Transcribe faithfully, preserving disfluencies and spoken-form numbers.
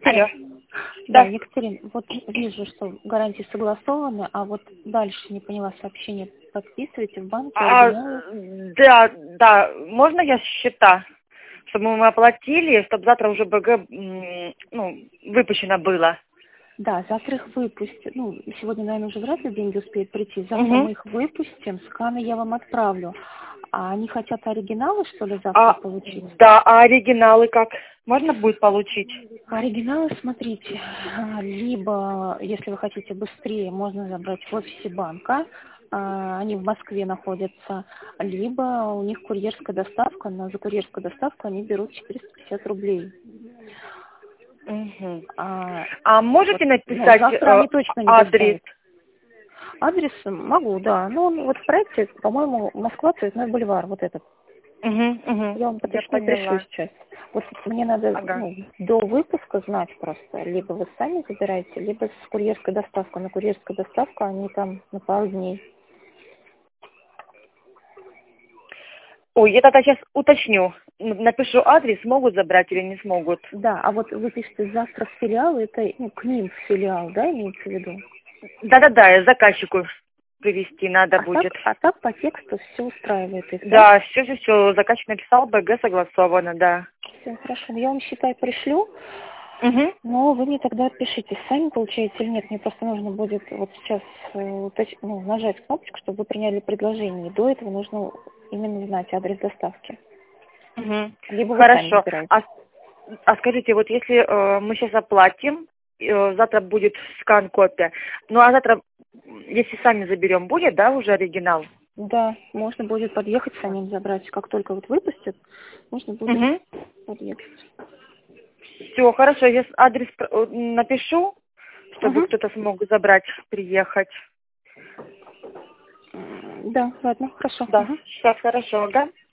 Алло. Да, Да. Екатерина, вот вижу, что гарантии согласованы, а вот дальше не поняла сообщение. Подписываете в банке А, оригиналы? да, да. Можно я счета, чтобы мы оплатили, чтобы завтра уже БГ м, ну, выпущено было? Да, завтра их выпустят. Ну, сегодня, наверное, уже вряд ли деньги успеют прийти. Завтра Угу. мы их выпустим, сканы я вам отправлю. А они хотят оригиналы, что ли, завтра А, получить? да, а оригиналы как? Можно будет получить? Оригиналы, смотрите, а, либо, если вы хотите быстрее, можно забрать в офисе банка, а, они в Москве находятся, либо у них курьерская доставка, но за курьерскую доставку они берут четыреста пятьдесят рублей. Угу. А, А вот, можете ну, написать завтра э, они точно не адрес? доставят. Адрес могу, да. Ну, он вот в проекте, по-моему, Москва, Цветной бульвар, вот этот. Угу, угу. Я вам Я поточнее пришлю поняла. сейчас. Вот мне надо Ага. ну, до выпуска знать просто. Либо вы сами забираете, либо с курьерской доставкой. На курьерскую доставку они там на пару дней. Ой, я тогда сейчас уточню. Н- Напишу адрес, смогут забрать или не смогут. Да, а вот вы пишете завтра в филиал, это ну, к ним в филиал, да, имеется в виду? Да-да-да, заказчику привезти надо А так, будет. а так по тексту все устраивает их, да? Да, все, все, все. Заказчик написал, БГ согласовано, да. Все, хорошо. Я вам, считай, пришлю. Угу. Но вы мне тогда отпишите, сами получаете или нет. Мне просто нужно будет вот сейчас э, уточ- ну, нажать кнопочку, чтобы вы приняли предложение. И до этого нужно именно знать адрес доставки. Угу. Либо вы сами Хорошо. забираете. А, а скажите, вот если э, мы сейчас оплатим, э, завтра будет скан-копия, ну а завтра, если сами заберем, будет, да, уже оригинал? Да, можно будет подъехать самим забрать. Как только вот выпустят, можно будет Угу. подъехать. Все, хорошо, я с- адрес э, напишу, чтобы Угу. кто-то смог забрать, приехать. Да, ладно, хорошо. Да, Угу. сейчас хорошо, да?